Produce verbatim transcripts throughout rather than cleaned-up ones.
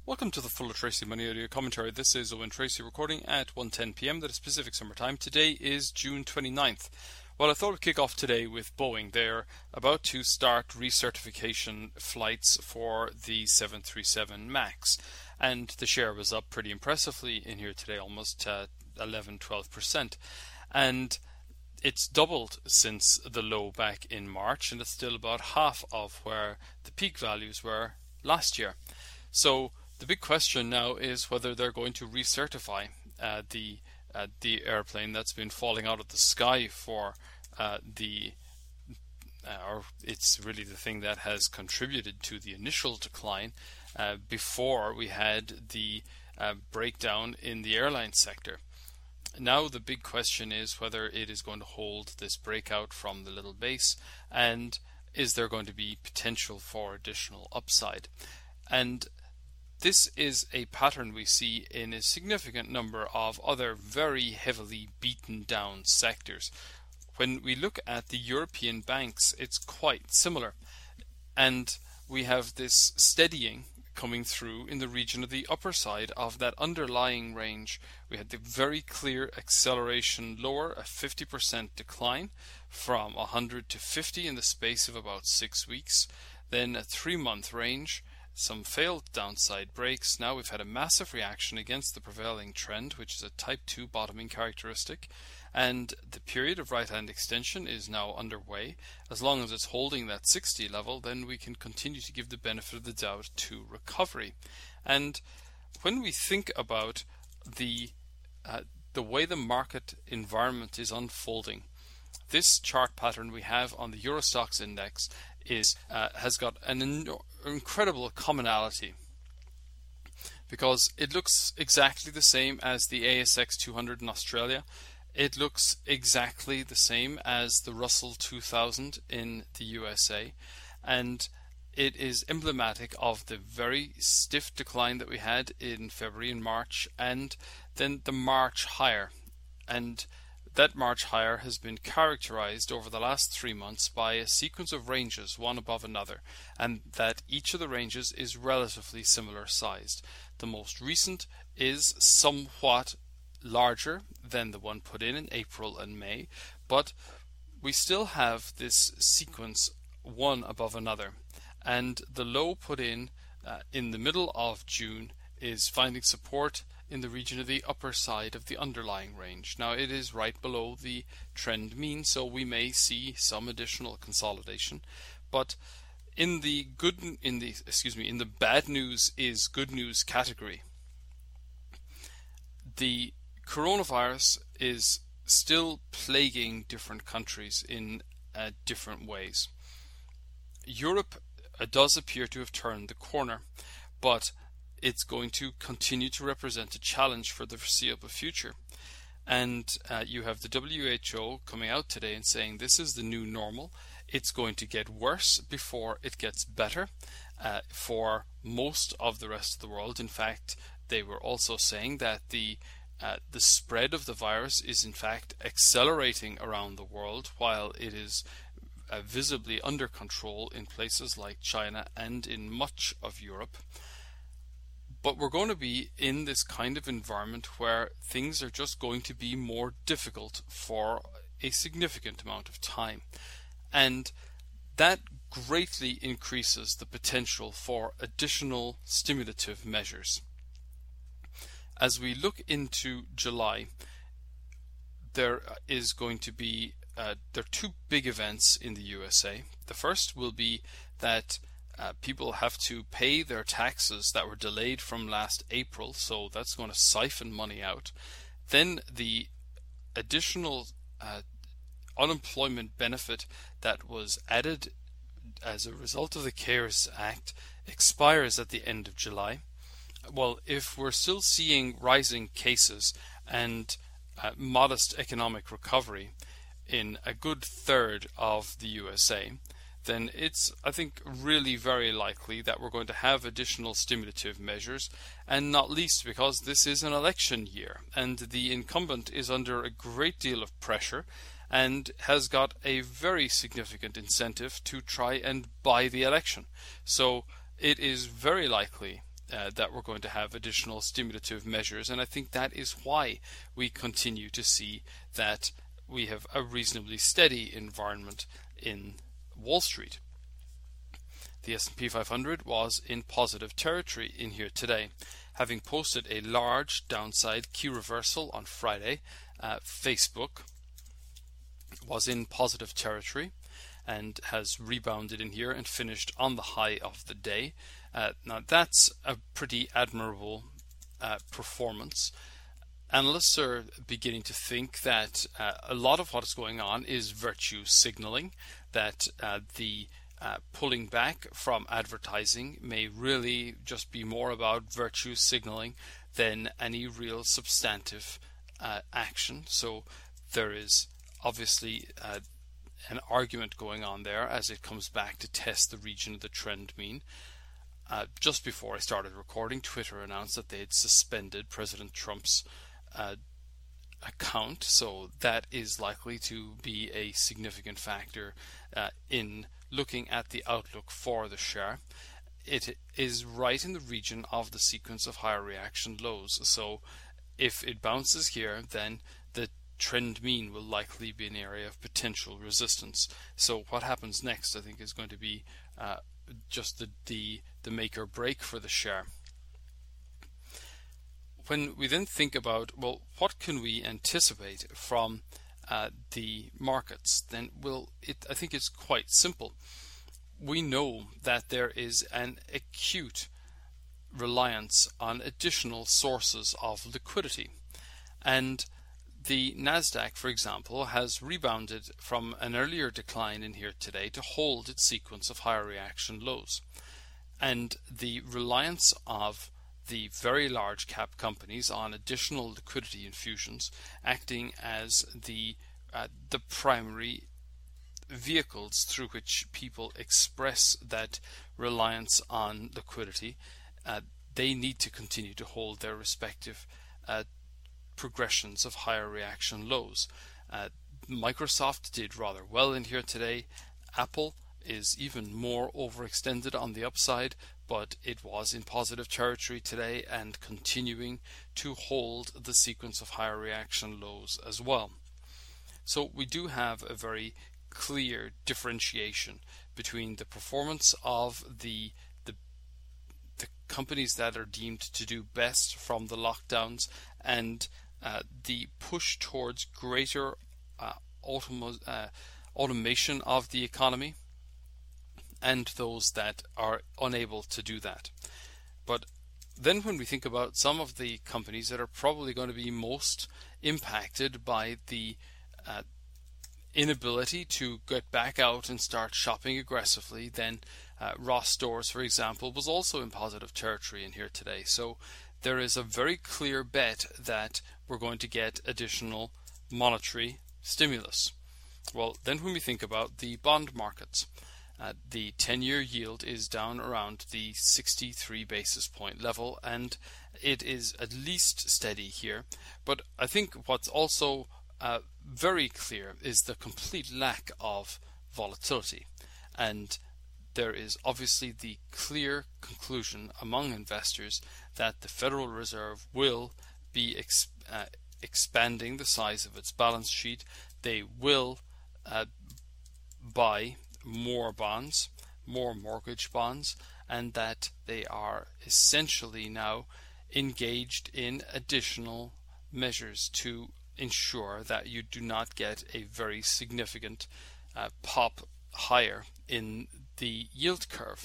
Welcome to the Full of Tracy Money Audio Commentary. This is Owen Tracy recording at one ten p m. That is Pacific Summer Time. Today is June twenty-ninth. Well, I thought I'd kick off today with Boeing. They're about to start recertification flights for the seven thirty-seven MAX, and the share was up pretty impressively in here today, almost uh, eleven to twelve percent. And it's doubled since the low back in March, and it's still about half of where the peak values were last year. So the big question now is whether they're going to recertify uh, the uh, the airplane that's been falling out of the sky for uh, the uh, or it's really the thing that has contributed to the initial decline uh, before we had the uh, breakdown in the airline sector. Now the big question is whether it is going to hold this breakout from the little base, and is there going to be potential for additional upside. And this is a pattern we see in a significant number of other very heavily beaten down sectors. When we look at the European banks, it's quite similar. And we have this steadying coming through in the region of the upper side of that underlying range. We had the very clear acceleration lower, a fifty percent decline from one hundred to fifty in the space of about six weeks. Then a three-month range, some failed downside breaks. Now we've had a massive reaction against the prevailing trend, which is a type two bottoming characteristic, and the period of right hand extension is now underway. As long as it's holding that sixty level, then we can continue to give the benefit of the doubt to recovery. And when we think about the uh, the way the market environment is unfolding, this chart pattern we have on the Euro Stoxx index is uh, has got an in- incredible commonality, because it looks exactly the same as the A S X two hundred in Australia. It looks exactly the same as the Russell two thousand in the U S A, and it is emblematic of the very stiff decline that we had in February and March, and then the March higher. And that March higher has been characterized over the last three months by a sequence of ranges, one above another, and that each of the ranges is relatively similar sized. The most recent is somewhat larger than the one put in in April and May, but we still have this sequence one above another, and the low put in uh, in the middle of June is finding support in the region of the upper side of the underlying range. Now it is right below the trend mean, so we may see some additional consolidation, but in the good in the excuse me in the bad news is good news category, the coronavirus is still plaguing different countries in uh, different ways. Europe uh, does appear to have turned the corner, but it's going to continue to represent a challenge for the foreseeable future. And uh, you have the W H O coming out today and saying this is the new normal. It's going to get worse before it gets better uh, for most of the rest of the world. In fact, they were also saying that the uh, the spread of the virus is in fact accelerating around the world, while it is uh, visibly under control in places like China and in much of Europe. But we're going to be in this kind of environment where things are just going to be more difficult for a significant amount of time. And that greatly increases the potential for additional stimulative measures. As we look into July, there is going to be uh, there are two big events in the U S A. The first will be that Uh, people have to pay their taxes that were delayed from last April, so that's going to siphon money out. Then the additional uh, unemployment benefit that was added as a result of the CARES Act expires at the end of July. Well, if we're still seeing rising cases and uh, modest economic recovery in a good third of the U S A, then it's, I think, really very likely that we're going to have additional stimulative measures, and not least because this is an election year, and the incumbent is under a great deal of pressure and has got a very significant incentive to try and buy the election. So it is very likely uh, that we're going to have additional stimulative measures, and I think that is why we continue to see that we have a reasonably steady environment in Wall Street. The S and P five hundred was in positive territory in here today, having posted a large downside key reversal on Friday. Uh, Facebook was in positive territory and has rebounded in here and finished on the high of the day. Uh, now that's a pretty admirable uh, performance. Analysts are beginning to think that uh, a lot of what is going on is virtue signaling, that uh, the uh, pulling back from advertising may really just be more about virtue signaling than any real substantive uh, action. So there is obviously uh, an argument going on there as it comes back to test the region of the trend mean. Uh, just before I started recording, Twitter announced that they had suspended President Trump's uh, account, so that is likely to be a significant factor uh, in looking at the outlook for the share. It is right in the region of the sequence of higher reaction lows, so if it bounces here, then the trend mean will likely be an area of potential resistance. So what happens next, I think, is going to be uh, just the, the the make or break for the share. When we then think about, well, what can we anticipate from uh, the markets, then well, it, I think it's quite simple. We know that there is an acute reliance on additional sources of liquidity, and the Nasdaq, for example, has rebounded from an earlier decline in here today to hold its sequence of higher reaction lows. And the reliance of the very large cap companies on additional liquidity infusions acting as the uh, the primary vehicles through which people express that reliance on liquidity, uh, they need to continue to hold their respective uh, progressions of higher reaction lows. Uh, Microsoft did rather well in here today. Apple is even more overextended on the upside, but it was in positive territory today and continuing to hold the sequence of higher reaction lows as well. So we do have a very clear differentiation between the performance of the the, the companies that are deemed to do best from the lockdowns and uh, the push towards greater uh, automo- uh, automation of the economy, and those that are unable to do that. But then when we think about some of the companies that are probably going to be most impacted by the uh, inability to get back out and start shopping aggressively, then uh, Ross Stores, for example, was also in positive territory in here today. So there is a very clear bet that we're going to get additional monetary stimulus. Well, then when we think about the bond markets, Uh, the ten-year yield is down around the sixty-three basis point level, and it is at least steady here. But I think what's also uh, very clear is the complete lack of volatility, and there is obviously the clear conclusion among investors that the Federal Reserve will be ex- uh, expanding the size of its balance sheet. They will uh, buy more bonds, more mortgage bonds, and that they are essentially now engaged in additional measures to ensure that you do not get a very significant uh, pop higher in the yield curve.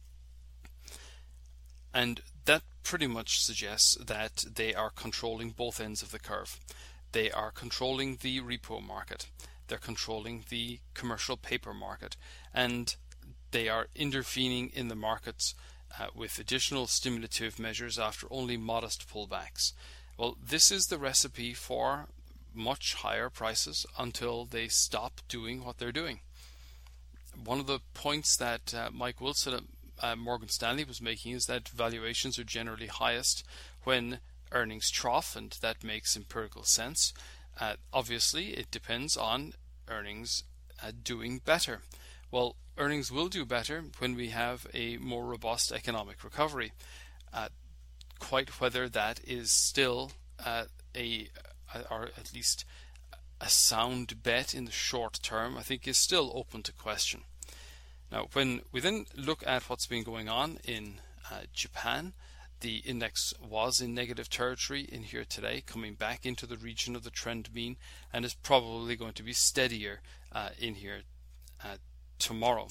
And that pretty much suggests that they are controlling both ends of the curve. They are controlling the repo market. They're controlling the commercial paper market, and they are intervening in the markets uh, with additional stimulative measures after only modest pullbacks. Well, this is the recipe for much higher prices until they stop doing what they're doing. One of the points that uh, Mike Wilson at uh, Morgan Stanley was making is that valuations are generally highest when earnings trough, and that makes empirical sense. Uh, obviously, it depends on earnings uh, doing better. Well, earnings will do better when we have a more robust economic recovery. Uh, quite whether that is still uh, a, or at least a sound bet in the short term, I think is still open to question. Now, when we then look at what's been going on in uh, Japan, the index was in negative territory in here today, coming back into the region of the trend mean, and is probably going to be steadier uh, in here uh, tomorrow.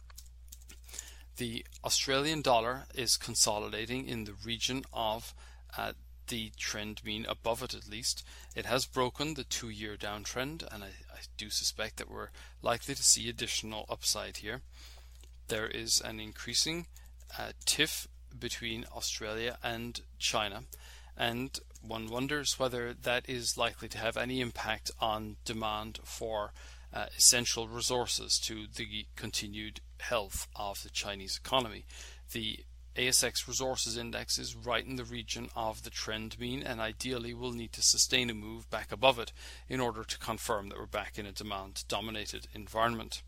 The Australian dollar is consolidating in the region of uh, the trend mean, above it at least. It has broken the two-year downtrend, and I, I do suspect that we're likely to see additional upside here. There is an increasing uh, tiff between Australia and China, and one wonders whether that is likely to have any impact on demand for uh, essential resources to the continued health of the Chinese economy. The A S X Resources Index is right in the region of the trend mean, and ideally will need to sustain a move back above it in order to confirm that we're back in a demand-dominated environment.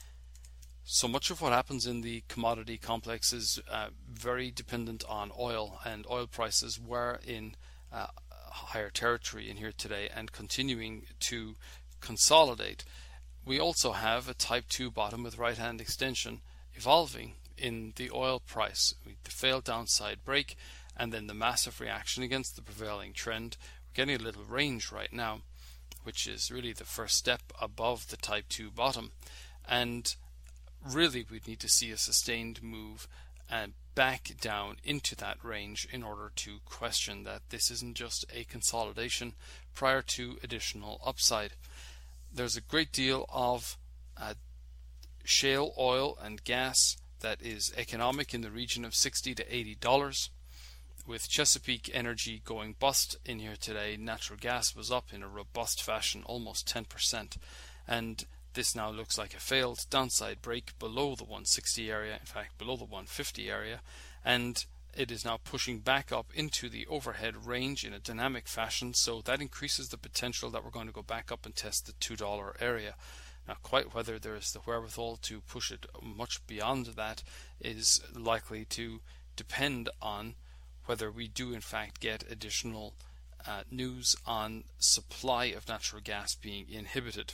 So much of what happens in the commodity complex is uh, very dependent on oil, and oil prices were in uh, higher territory in here today and continuing to consolidate. We also have a type two bottom with right hand extension evolving in the oil price, with the failed downside break and then the massive reaction against the prevailing trend. We're getting a little range right now, which is really the first step above the type two bottom, and really we'd need to see a sustained move and back down into that range in order to question that this isn't just a consolidation prior to additional upside. There's a great deal of uh, shale oil and gas that is economic in the region of sixty to eighty dollars. With Chesapeake Energy going bust in here today, natural gas was up in a robust fashion, almost ten percent, and this now looks like a failed downside break below the one sixty area, in fact below the one fifty area, and it is now pushing back up into the overhead range in a dynamic fashion, so that increases the potential that we're going to go back up and test the two dollar area. Now, quite whether there is the wherewithal to push it much beyond that is likely to depend on whether we do in fact get additional uh, news on supply of natural gas being inhibited.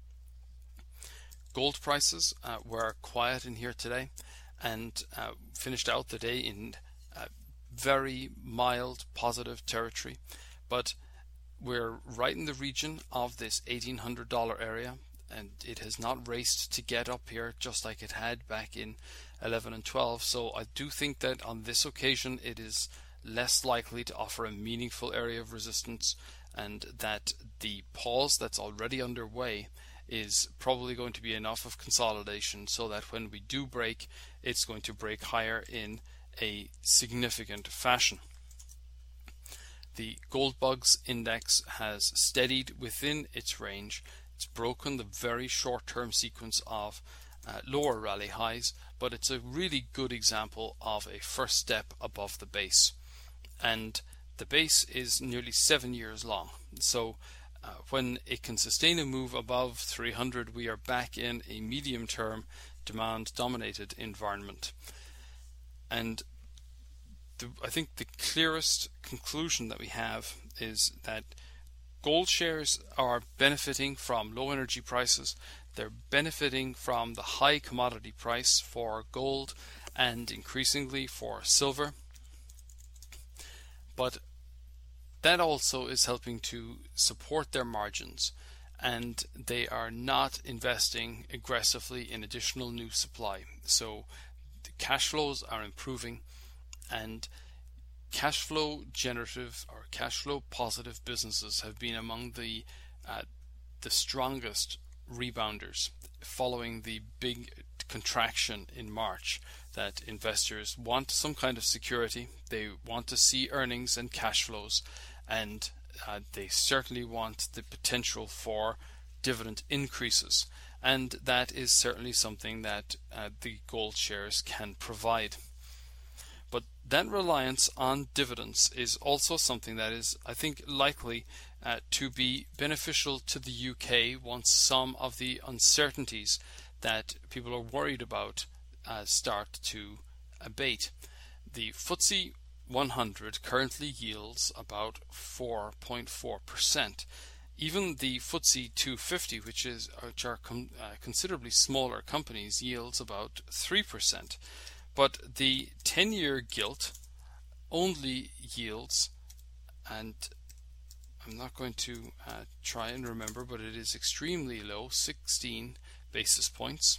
Gold prices uh, were quiet in here today and uh, finished out the day in uh, very mild positive territory, but we're right in the region of this eighteen hundred dollar area, and it has not raced to get up here just like it had back in eleven and twelve. So I do think that on this occasion it is less likely to offer a meaningful area of resistance, and that the pause that's already underway is probably going to be enough of consolidation so that when we do break, it's going to break higher in a significant fashion. The Gold Bugs Index has steadied within its range. It's broken the very short-term sequence of uh, lower rally highs, but it's a really good example of a first step above the base. And the base is nearly seven years long. So uh, when it can sustain a move above three hundred, we are back in a medium-term demand-dominated environment. And the, I think the clearest conclusion that we have is that gold shares are benefiting from low energy prices. They're benefiting from the high commodity price for gold and increasingly for silver. But that also is helping to support their margins, and they are not investing aggressively in additional new supply. So the cash flows are improving, and cash flow generative or cash flow positive businesses have been among the uh, the strongest rebounders following the big contraction in March. That investors want some kind of security, they want to see earnings and cash flows, and uh, they certainly want the potential for dividend increases, and that is certainly something that uh, the gold shares can provide. But that reliance on dividends is also something that is, I think, likely uh, to be beneficial to the U K once some of the uncertainties that people are worried about uh, start to abate. The F T S E one hundred currently yields about four point four percent. Even the F T S E two fifty, which is which are com, uh, considerably smaller companies, yields about three percent. But the ten-year gilt only yields, and I'm not going to uh, try and remember, but it is extremely low, sixteen basis points.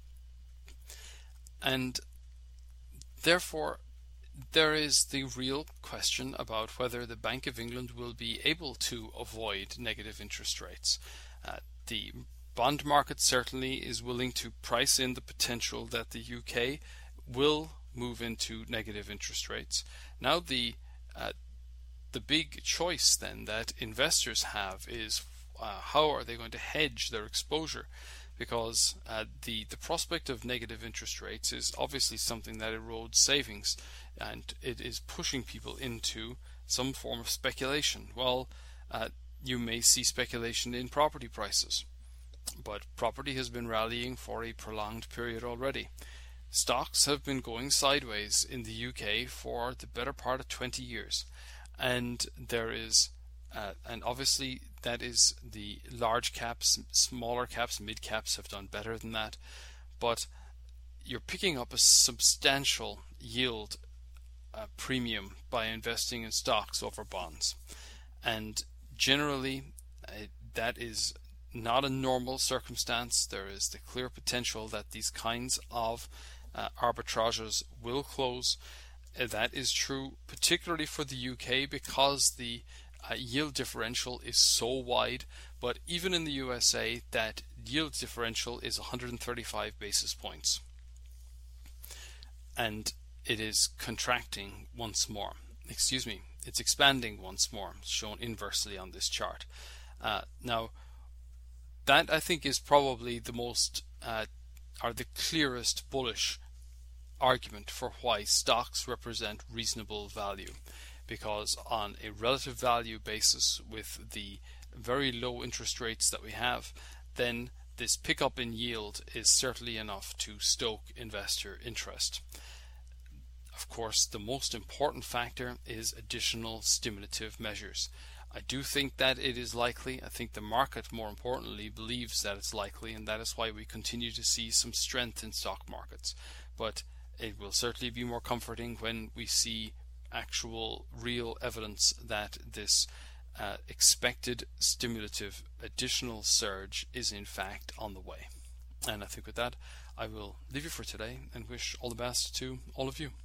And therefore, there is the real question about whether the Bank of England will be able to avoid negative interest rates. Uh, the bond market certainly is willing to price in the potential that the U K will move into negative interest rates. Now the uh, the big choice then that investors have is uh, how are they going to hedge their exposure? Because uh, the, the prospect of negative interest rates is obviously something that erodes savings, and it is pushing people into some form of speculation. Well, uh, you may see speculation in property prices, but property has been rallying for a prolonged period already. Stocks have been going sideways in the U K for the better part of twenty years, and there is Uh, and obviously that is the large caps, smaller caps, mid caps have done better than that, but you're picking up a substantial yield uh, premium by investing in stocks over bonds, and generally uh, that is not a normal circumstance. There is the clear potential that these kinds of uh, arbitrages will close. Uh, that is true particularly for the U K because the Uh, yield differential is so wide, but even in the U S A that yield differential is one hundred thirty-five basis points, and it is contracting once more. Excuse me, it's expanding once more, shown inversely on this chart. Uh, now that I think is probably the most uh, or the clearest bullish argument for why stocks represent reasonable value. Because on a relative value basis, with the very low interest rates that we have, then this pickup in yield is certainly enough to stoke investor interest. Of course, the most important factor is additional stimulative measures. I do think that it is likely. I think the market, more importantly, believes that it's likely, and that is why we continue to see some strength in stock markets. But it will certainly be more comforting when we see actual real evidence that this uh, expected stimulative additional surge is in fact on the way. And I think with that I will leave you for today and wish all the best to all of you.